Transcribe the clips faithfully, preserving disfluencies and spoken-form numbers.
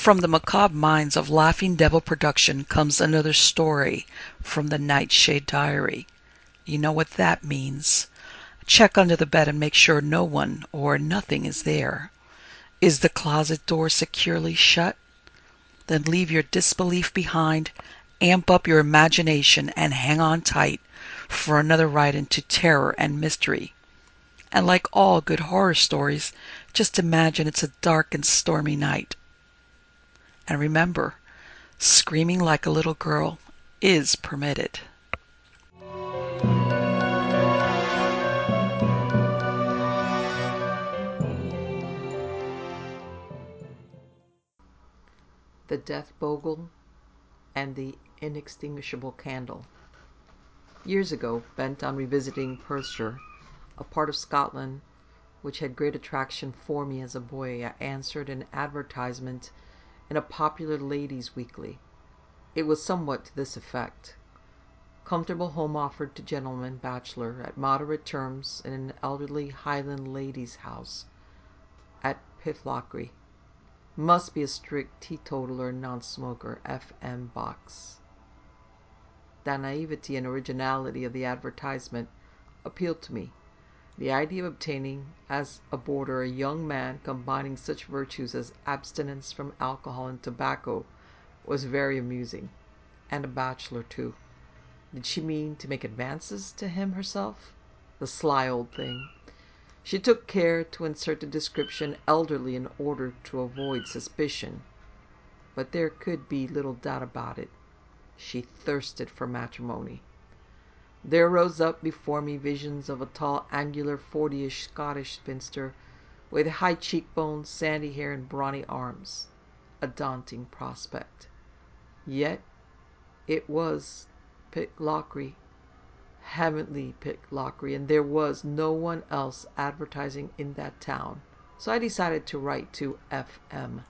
From the macabre minds of Laughing Devil Production comes another story from the Nightshade Diary. You know what that means. Check under the bed and make sure no one or nothing is there. Is the closet door securely shut? Then leave your disbelief behind, amp up your imagination, and hang on tight for another ride into terror and mystery. And like all good horror stories, just imagine it's a dark and stormy night. And remember, screaming like a little girl is permitted. The Death Bogle and the Inextinguishable Candle. Years ago, bent on revisiting Perthshire, a part of Scotland which had great attraction for me as a boy, I answered an advertisement in a popular ladies' weekly. It was somewhat to this effect: comfortable home offered to gentleman bachelor at moderate terms in an elderly Highland ladies' house at Pitlochry. Must be a strict teetotaler and non-smoker. F M box. The naivety and originality of the advertisement appealed to me. The idea of obtaining as a boarder a young man combining such virtues as abstinence from alcohol and tobacco was very amusing. And a bachelor, too. Did she mean to make advances to him herself? The sly old thing. She took care to insert the description elderly in order to avoid suspicion. But there could be little doubt about it. She thirsted for matrimony. There rose up before me visions of a tall, angular, fortyish Scottish spinster with high cheekbones, sandy hair, and brawny arms. A daunting prospect. Yet it was Pitlochry. Heavenly Pitlochry, and there was no one else advertising in that town. So I decided to write to F M.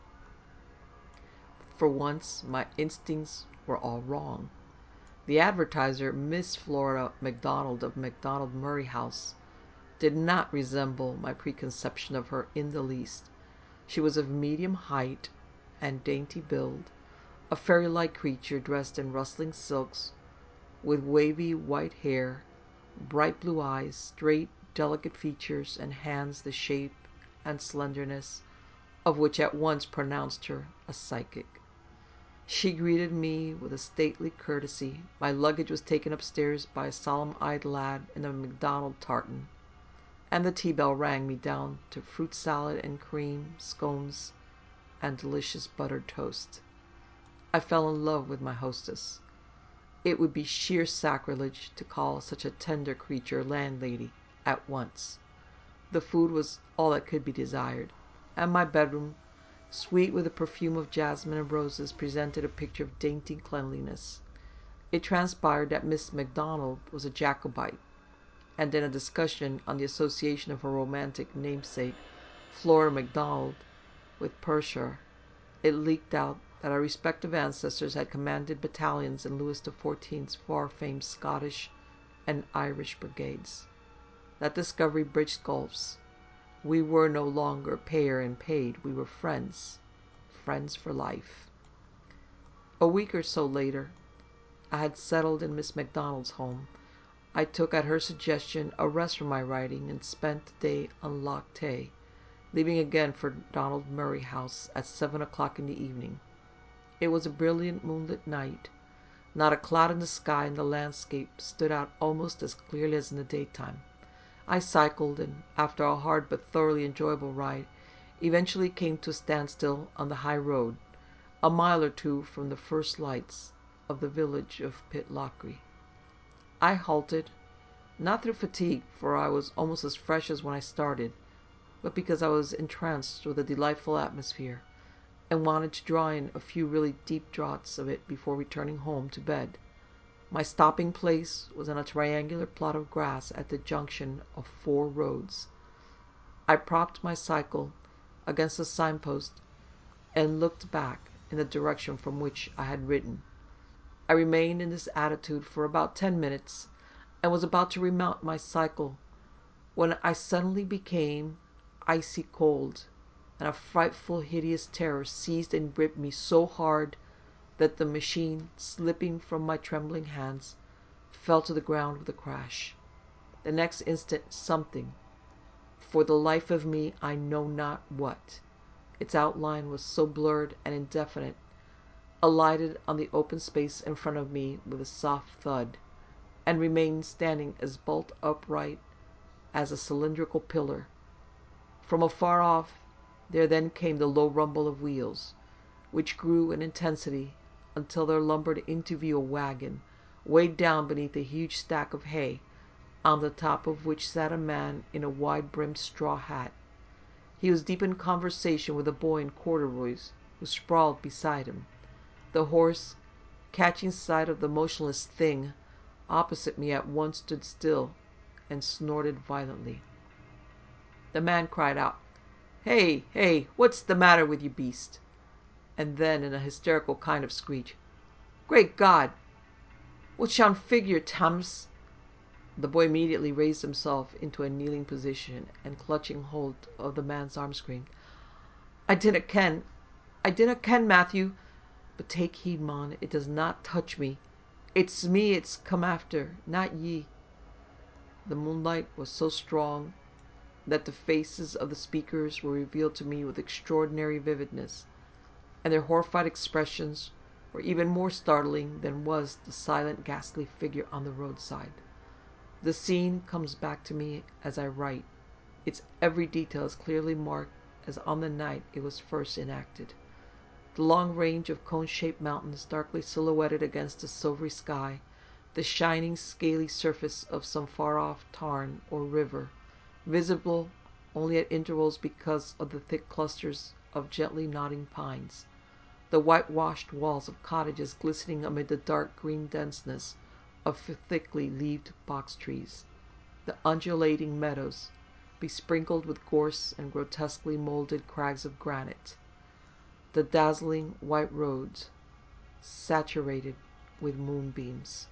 For once, my instincts were all wrong. The advertiser, Miss Flora MacDonald of MacDonald Murray House, did not resemble my preconception of her in the least. She was of medium height and dainty build, a fairy-like creature dressed in rustling silks, with wavy white hair, bright blue eyes, straight, delicate features, and hands the shape and slenderness of which at once pronounced her a psychic. She greeted me with a stately courtesy. My luggage was taken upstairs by a solemn-eyed lad in a MacDonald tartan, and the tea-bell rang me down to fruit salad and cream, scones, and delicious buttered toast. I fell in love with my hostess. It would be sheer sacrilege to call such a tender creature landlady at once. The food was all that could be desired, and my bedroom, sweet with the perfume of jasmine and roses, presented a picture of dainty cleanliness. It transpired that Miss MacDonald was a Jacobite, and in a discussion on the association of her romantic namesake, Flora MacDonald, with Perthshire, it leaked out that our respective ancestors had commanded battalions in Louis the Fourteenth's far-famed Scottish and Irish brigades. That discovery bridged gulfs. We were no longer payer and paid. We were friends. Friends for life. A week or so later, I had settled in Miss MacDonald's home. I took, at her suggestion, a rest from my writing and spent the day on Loch Tay, leaving again for Donald Murray House at seven o'clock in the evening. It was a brilliant moonlit night. Not a cloud in the sky, and the landscape stood out almost as clearly as in the daytime. I cycled, and after a hard but thoroughly enjoyable ride, eventually came to a standstill on the high road, a mile or two from the first lights of the village of Pitlochry. I halted, not through fatigue, for I was almost as fresh as when I started, but because I was entranced with the delightful atmosphere, and wanted to draw in a few really deep draughts of it before returning home to bed. My stopping place was on a triangular plot of grass at the junction of four roads. I propped my cycle against a signpost and looked back in the direction from which I had ridden. I remained in this attitude for about ten minutes and was about to remount my cycle when I suddenly became icy cold and a frightful, hideous terror seized and gripped me so hard that the machine, slipping from my trembling hands, fell to the ground with a crash. The next instant something, for the life of me I know not what, its outline was so blurred and indefinite, alighted on the open space in front of me with a soft thud, and remained standing as bolt upright as a cylindrical pillar. From afar off there then came the low rumble of wheels, which grew in intensity until there lumbered into view a wagon, weighed down beneath a huge stack of hay, on the top of which sat a man in a wide-brimmed straw hat. He was deep in conversation with a boy in corduroys who sprawled beside him. The horse, catching sight of the motionless thing opposite me, at once stood still and snorted violently. The man cried out, "Hey, hey, what's the matter with you, beast?" And then, in a hysterical kind of screech, "Great God! What's yon figure, Tammas?" The boy immediately raised himself into a kneeling position, and clutching hold of the man's arm, screamed, "I dinna ken, I dinna ken, Matthew, but take heed, mon, it does not touch me. It's me it's come after, not ye." The moonlight was so strong that the faces of the speakers were revealed to me with extraordinary vividness, and their horrified expressions were even more startling than was the silent, ghastly figure on the roadside. The scene comes back to me as I write, its every detail as clearly marked as on the night it was first enacted. The long range of cone-shaped mountains darkly silhouetted against the silvery sky, the shining, scaly surface of some far-off tarn or river, visible only at intervals because of the thick clusters of gently nodding pines, the whitewashed walls of cottages glistening amid the dark green denseness of thickly leaved box trees, the undulating meadows besprinkled with gorse and grotesquely molded crags of granite, the dazzling white roads saturated with moonbeams.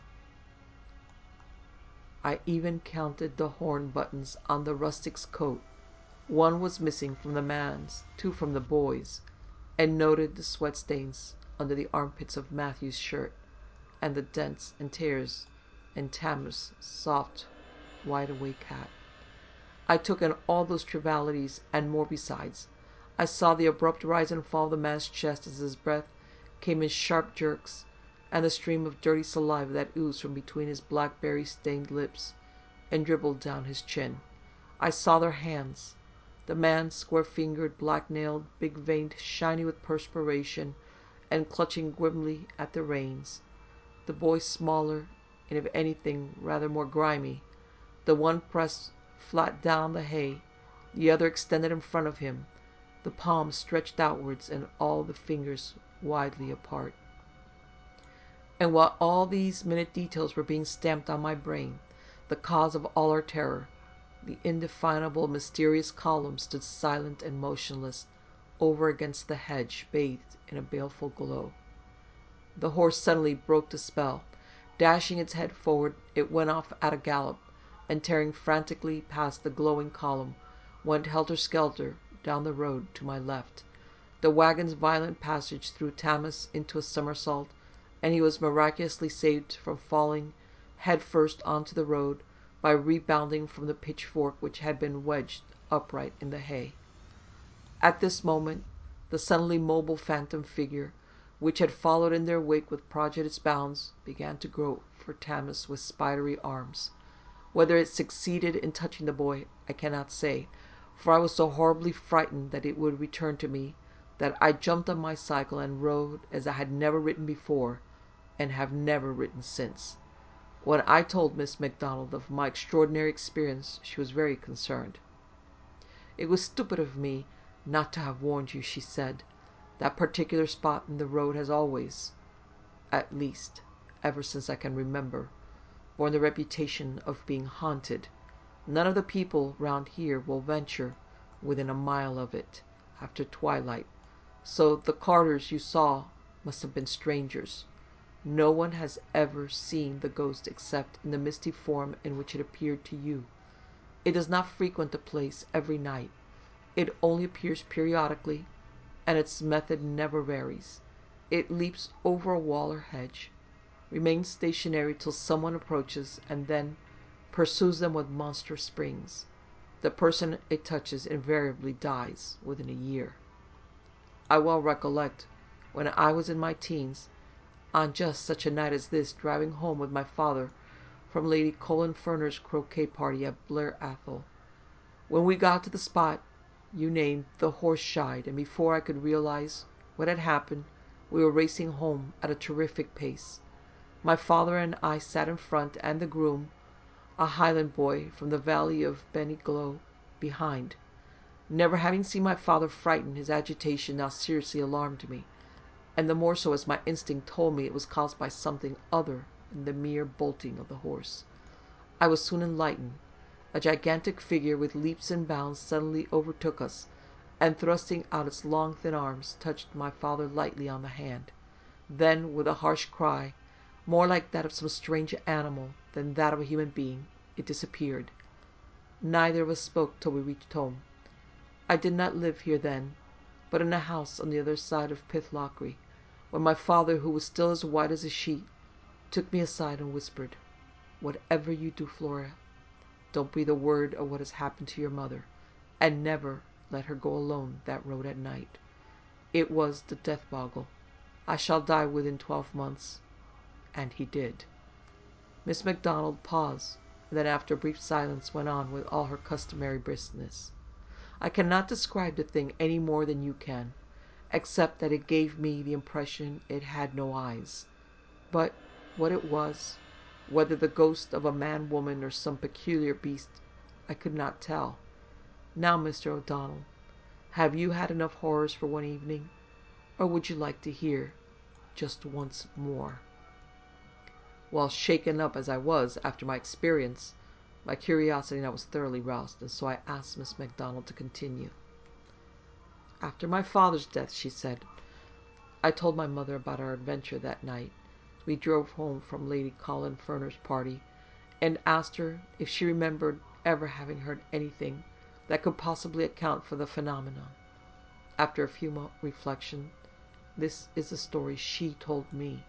I even counted the horn buttons on the rustic's coat. One was missing from the man's, two from the boy's, and noted the sweat stains under the armpits of Matthew's shirt, and the dents and tears in Tammas' soft, wide-awake hat. I took in all those trivialities and more besides. I saw the abrupt rise and fall of the man's chest as his breath came in sharp jerks, and the stream of dirty saliva that oozed from between his blackberry-stained lips and dribbled down his chin. I saw their hands, the man's square-fingered, black-nailed, big-veined, shiny with perspiration, and clutching grimly at the reins. The boy's smaller, and if anything rather more grimy, the one pressed flat down the hay, the other extended in front of him, the palms stretched outwards and all the fingers widely apart. And while all these minute details were being stamped on my brain, the cause of all our terror, the indefinable, mysterious column stood silent and motionless over against the hedge, bathed in a baleful glow. The horse suddenly broke the spell. Dashing its head forward, it went off at a gallop, and tearing frantically past the glowing column, went helter-skelter down the road to my left. The wagon's violent passage threw Tammas into a somersault, and he was miraculously saved from falling head-first onto the road by rebounding from the pitchfork which had been wedged upright in the hay. At this moment, the suddenly mobile phantom figure, which had followed in their wake with prodigious bounds, began to grope for Tammas with spidery arms. Whether it succeeded in touching the boy, I cannot say, for I was so horribly frightened that it would return to me, that I jumped on my cycle and rode as I had never ridden before, and have never ridden since. When I told Miss MacDonald of my extraordinary experience, she was very concerned. "It was stupid of me not to have warned you," she said. "That particular spot in the road has always, at least, ever since I can remember, borne the reputation of being haunted. None of the people round here will venture within a mile of it after twilight, so the carters you saw must have been strangers. No one has ever seen the ghost except in the misty form in which it appeared to you. It does not frequent the place every night, It only appears periodically, and its method never varies. It leaps over a wall or hedge, remains stationary till someone approaches, and then pursues them with monstrous springs. The person it touches invariably dies within a year. I well recollect, when I was in my teens, on just such a night as this, driving home with my father from Lady Colin Ferner's croquet party at Blair Athol. When we got to the spot you named, the horse shied, and before I could realize what had happened, we were racing home at a terrific pace. My father and I sat in front, and the groom, a Highland boy from the valley of Beniglo, behind. Never having seen my father frightened, his agitation now seriously alarmed me, and the more so as my instinct told me it was caused by something other than the mere bolting of the horse. I was soon enlightened. A gigantic figure with leaps and bounds suddenly overtook us, and thrusting out its long thin arms, touched my father lightly on the hand. Then, with a harsh cry, more like that of some strange animal than that of a human being, it disappeared. Neither of us spoke till we reached home. I did not live here then, but in a house on the other side of Pitlochry, when my father, who was still as white as a sheet, took me aside and whispered, "Whatever you do, Flora, don't breathe a word of what has happened to your mother, and never let her go alone that road at night. It was the death boggle. I shall die within twelve months." And he did. Miss MacDonald paused, and then after a brief silence went on with all her customary briskness. "I cannot describe the thing any more than you can, except that it gave me the impression it had no eyes. But what it was, whether the ghost of a man woman or some peculiar beast, I could not tell. Now, Mister O'Donnell, have you had enough horrors for one evening, or would you like to hear just once more?" Well, shaken up as I was after my experience, my curiosity now was thoroughly roused, and so I asked Miss MacDonald to continue. "After my father's death," she said, "I told my mother about our adventure that night. We drove home from Lady Colin Ferner's party, and asked her if she remembered ever having heard anything that could possibly account for the phenomenon. After a few moments' reflection, this is the story she told me.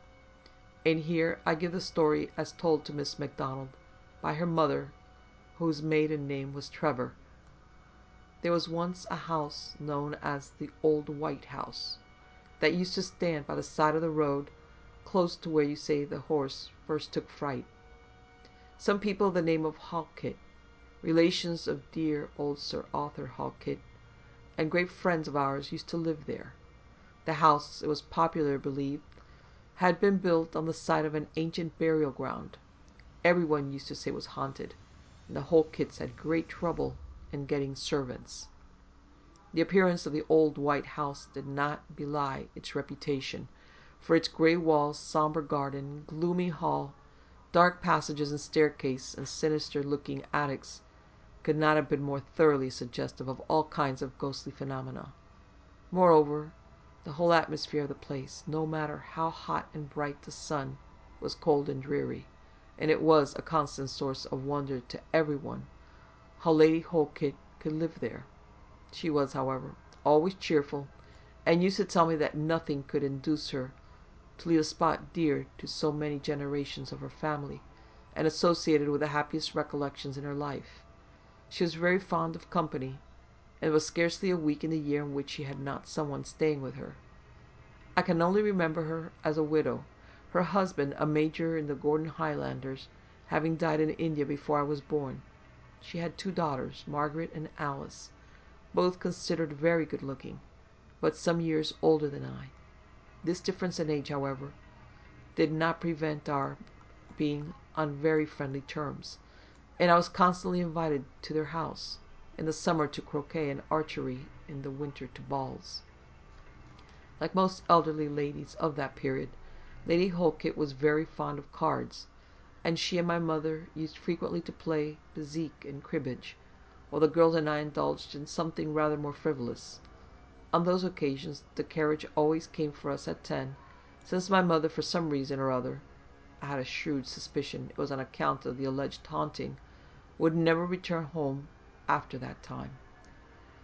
And here I give the story as told to Miss MacDonald by her mother, whose maiden name was Trevor. There was once a house known as the Old White House, that used to stand by the side of the road, close to where you say the horse first took fright. Some people of the name of Halkett, relations of dear old Sir Arthur Halkett, and great friends of ours, used to live there. The house, it was popularly believed, had been built on the site of an ancient burial ground. Everyone used to say it was haunted, and the Halketts had great trouble in getting servants. The appearance of the old white house did not belie its reputation, for its grey walls, sombre garden, gloomy hall, dark passages and staircase, and sinister-looking attics could not have been more thoroughly suggestive of all kinds of ghostly phenomena. Moreover, the whole atmosphere of the place, no matter how hot and bright the sun, was cold and dreary, and it was a constant source of wonder to everyone how Lady Halkett could live there. She was, however, always cheerful, and used to tell me that nothing could induce her to leave a spot dear to so many generations of her family, and associated with the happiest recollections in her life. She was very fond of company, and there was scarcely a week in the year in which she had not someone staying with her. I can only remember her as a widow, her husband, a major in the Gordon Highlanders, having died in India before I was born. She had two daughters, Margaret and Alice, both considered very good-looking, but some years older than I. This difference in age, however, did not prevent our being on very friendly terms, and I was constantly invited to their house, in the summer to croquet and archery, in the winter to balls. Like most elderly ladies of that period, Lady Halkett was very fond of cards, and she and my mother used frequently to play bezique and cribbage, while the girls and I indulged in something rather more frivolous. On those occasions the carriage always came for us at ten, since my mother, for some reason or other, I had a shrewd suspicion it was on account of the alleged haunting, would never return home after that time.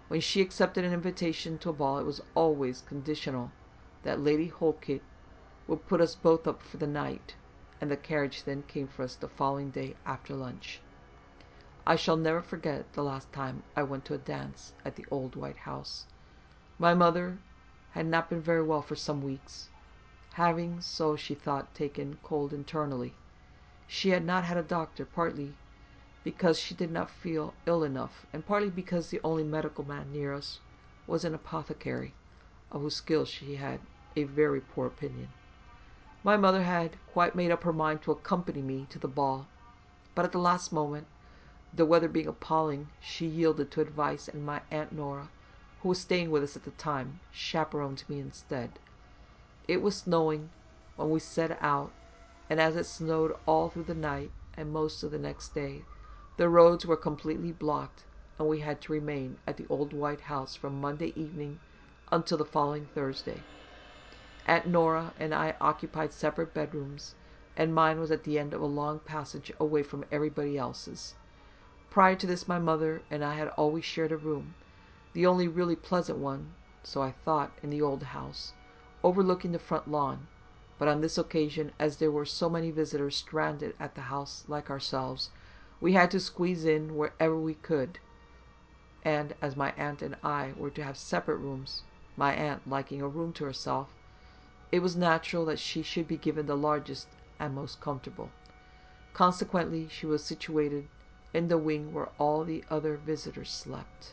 When she accepted an invitation to a ball, it was always conditional that Lady Holkit would put us both up for the night, and the carriage then came for us the following day after lunch. I shall never forget the last time I went to a dance at the old white house. My mother had not been very well for some weeks, having, so she thought, taken cold internally. She had not had a doctor, partly because she did not feel ill enough, and partly because the only medical man near us was an apothecary, of whose skill she had a very poor opinion. My mother had quite made up her mind to accompany me to the ball, but at the last moment, the weather being appalling, she yielded to advice, and my Aunt Nora, who was staying with us at the time, chaperoned me instead. It was snowing when we set out, and as it snowed all through the night and most of the next day, the roads were completely blocked, and we had to remain at the old white house from Monday evening until the following Thursday. Aunt Nora and I occupied separate bedrooms, and mine was at the end of a long passage away from everybody else's. Prior to this, my mother and I had always shared a room, the only really pleasant one, so I thought, in the old house, overlooking the front lawn. But on this occasion, as there were so many visitors stranded at the house like ourselves, we had to squeeze in wherever we could. And as my aunt and I were to have separate rooms, my aunt liking a room to herself, it was natural that she should be given the largest and most comfortable. Consequently, she was situated in the wing where all the other visitors slept,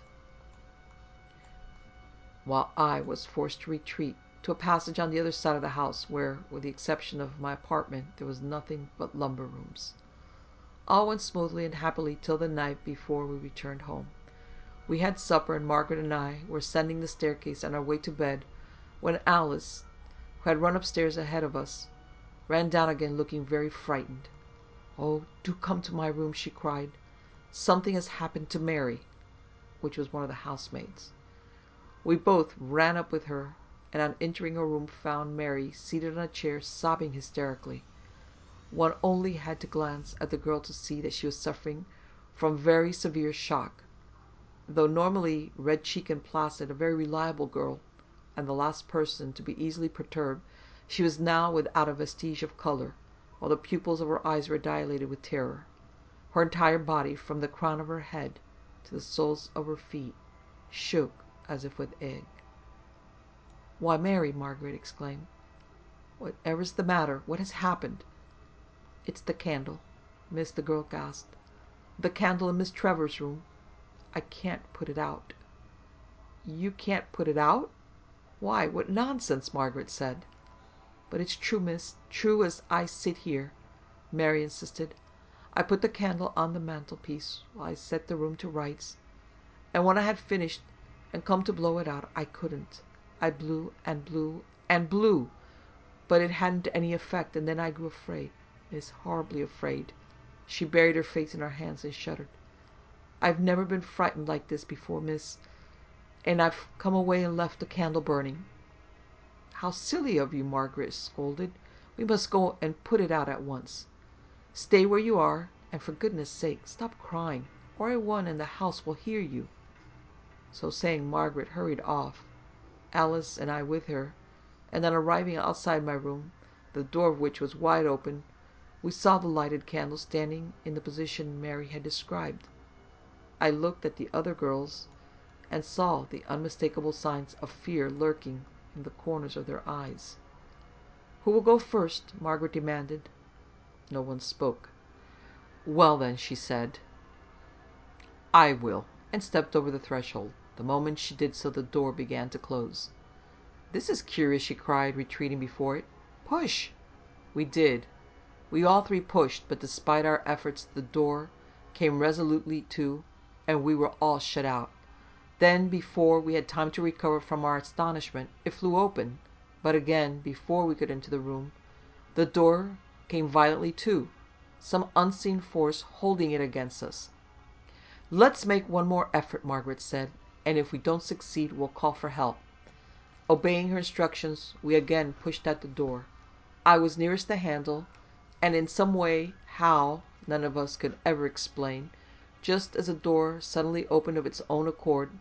while I was forced to retreat to a passage on the other side of the house where, with the exception of my apartment, there was nothing but lumber rooms. All went smoothly and happily till the night before we returned home. We had supper, and Margaret and I were ascending the staircase on our way to bed, when Alice, who had run upstairs ahead of us, ran down again looking very frightened. "Oh, do come to my room," she cried. "Something has happened to Mary," which was one of the housemaids. We both ran up with her, and on entering her room found Mary seated on a chair, sobbing hysterically. One only had to glance at the girl to see that she was suffering from very severe shock. Though normally red-cheeked and placid, a very reliable girl, and the last person to be easily perturbed, she was now without a vestige of color, while the pupils of her eyes were dilated with terror. Her entire body, from the crown of her head to the soles of her feet, shook as if with ague. "Why, Mary," Margaret exclaimed, "whatever's the matter? What has happened?" "It's the candle," Miss the girl gasped. "The candle in Miss Trevor's room. I can't put it out." "You can't put it out? Why, what nonsense!" Margaret said. "But it's true, miss, true as I sit here," Mary insisted. "I put the candle on the mantelpiece while I set the room to rights, and when I had finished and come to blow it out, I couldn't. I blew and blew and blew, but it hadn't any effect, and then I grew afraid, miss, horribly afraid." She buried her face in her hands and shuddered. "I've never been frightened like this before, miss, and I've come away and left the candle burning." "How silly of you!" Margaret scolded. "We must go and put it out at once. Stay where you are, and for goodness' sake, stop crying, or everyone in the house will hear you." So saying, Margaret hurried off, Alice and I with her, and on arriving outside my room, the door of which was wide open, we saw the lighted candle standing in the position Mary had described. I looked at the other girls and saw the unmistakable signs of fear lurking in the corners of their eyes. "Who will go first?" Margaret demanded. No one spoke. "Well, then," she said, "I will," and stepped over the threshold. The moment she did so, the door began to close. "This is curious," she cried, retreating before it. "Push!" We did. We all three pushed, but despite our efforts, the door came resolutely to, and we were all shut out. Then, before we had time to recover from our astonishment, it flew open. But again, before we could enter the room, the door came violently to, some unseen force holding it against us. "Let's make one more effort," Margaret said, "and if we don't succeed, we'll call for help." Obeying her instructions, we again pushed at the door. I was nearest the handle, and in some way, how, none of us could ever explain, just as the door suddenly opened of its own accord,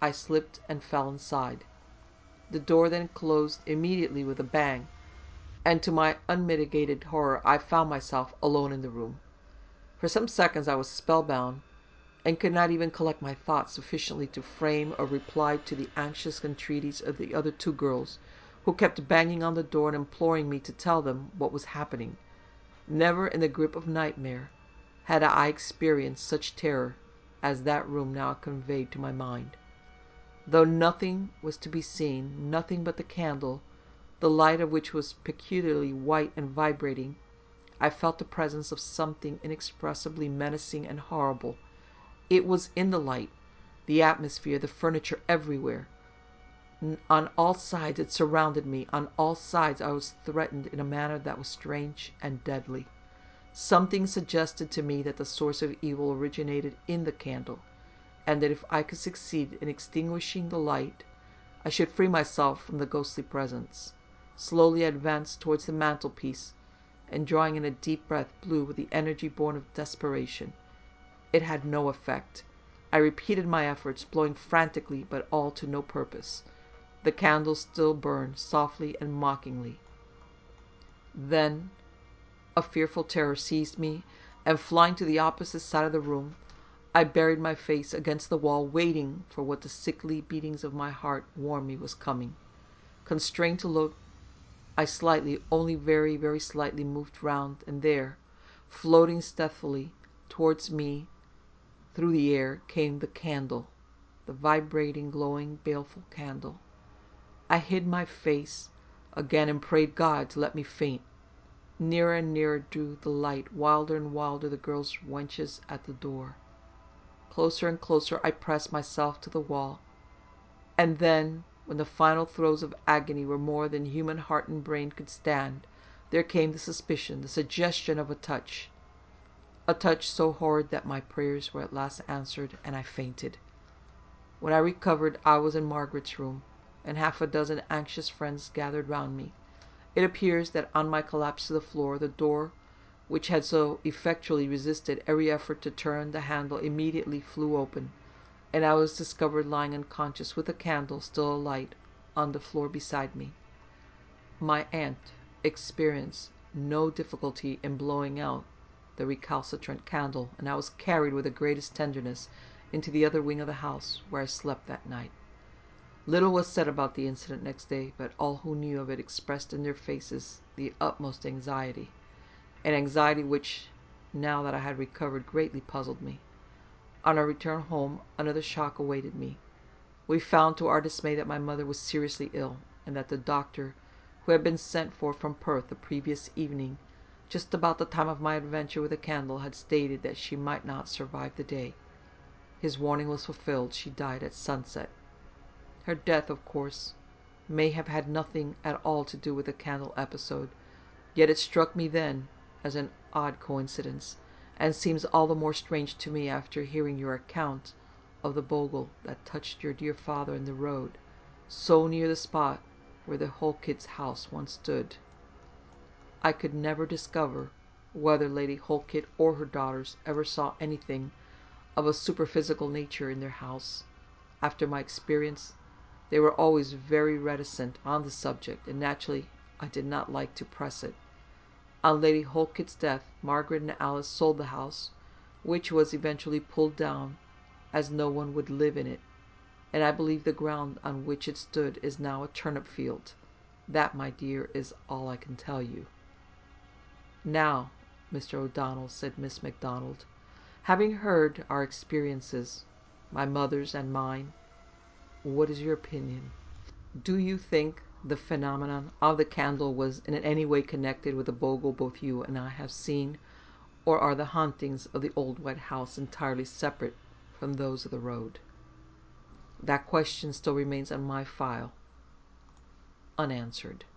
I slipped and fell inside. The door then closed immediately with a bang, and to my unmitigated horror I found myself alone in the room. For some seconds I was spellbound, and could not even collect my thoughts sufficiently to frame a reply to the anxious entreaties of the other two girls, who kept banging on the door and imploring me to tell them what was happening. Never in the grip of nightmare had I experienced such terror as that room now conveyed to my mind. Though nothing was to be seen, nothing but the candle, the light of which was peculiarly white and vibrating, I felt the presence of something inexpressibly menacing and horrible. It was in the light, the atmosphere, the furniture, everywhere. On all sides it surrounded me. On all sides I was threatened in a manner that was strange and deadly. Something suggested to me that the source of evil originated in the candle, and that if I could succeed in extinguishing the light, I should free myself from the ghostly presence. Slowly I advanced towards the mantelpiece, and drawing in a deep breath, blew with the energy born of desperation. It had no effect. I repeated my efforts, blowing frantically, but all to no purpose. The candle still burned softly and mockingly. Then a fearful terror seized me, and flying to the opposite side of the room, I buried my face against the wall, waiting for what the sickly beatings of my heart warned me was coming. Constrained to look, I slightly, only very, very slightly, moved round, and there, floating stealthily towards me through the air, came the candle, the vibrating, glowing, baleful candle. I hid my face again and prayed God to let me faint. Nearer and nearer drew the light, wilder and wilder the girls' wenches at the door. Closer and closer I pressed myself to the wall, and then, when the final throes of agony were more than human heart and brain could stand, there came the suspicion, the suggestion of a touch. A touch so horrid that my prayers were at last answered, and I fainted. When I recovered, I was in Margaret's room, and half a dozen anxious friends gathered round me. It appears that on my collapse to the floor, the door, which had so effectually resisted every effort to turn the handle, immediately flew open, and I was discovered lying unconscious with a candle still alight on the floor beside me. My aunt experienced no difficulty in blowing out the recalcitrant candle, and I was carried with the greatest tenderness into the other wing of the house, where I slept that night. Little was said about the incident next day, but all who knew of it expressed in their faces the utmost anxiety, an anxiety which, now that I had recovered, greatly puzzled me. On our return home, another shock awaited me. We found to our dismay that my mother was seriously ill, and that the doctor, who had been sent for from Perth the previous evening, just about the time of my adventure with the candle, had stated that she might not survive the day. His warning was fulfilled. She died at sunset. Her death, of course, may have had nothing at all to do with the candle episode, yet it struck me then as an odd coincidence, and seems all the more strange to me after hearing your account of the bogle that touched your dear father in the road, so near the spot where the Holkits' house once stood. I could never discover whether Lady Holkit or her daughters ever saw anything of a superphysical nature in their house. After my experience, they were always very reticent on the subject, and naturally I did not like to press it. On Lady Holkit's death, Margaret and Alice sold the house, which was eventually pulled down, as no one would live in it, and I believe the ground on which it stood is now a turnip field. That, my dear, is all I can tell you. Now, Mister O'Donnell, said Miss MacDonald, having heard our experiences, my mother's and mine, what is your opinion? Do you think the phenomenon of the candle was in any way connected with the bogle both you and I have seen, or are the hauntings of the old white house entirely separate from those of the road? That question still remains on my file, unanswered.